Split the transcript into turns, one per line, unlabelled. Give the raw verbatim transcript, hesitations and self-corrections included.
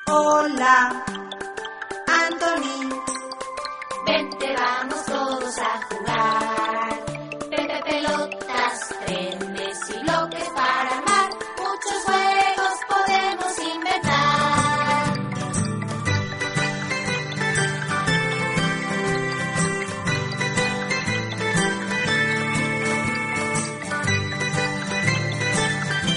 Hola, Anthony.
Vente, vamos todos a jugar. Pepe, pelotas, trenes y bloques para armar muchos juegos.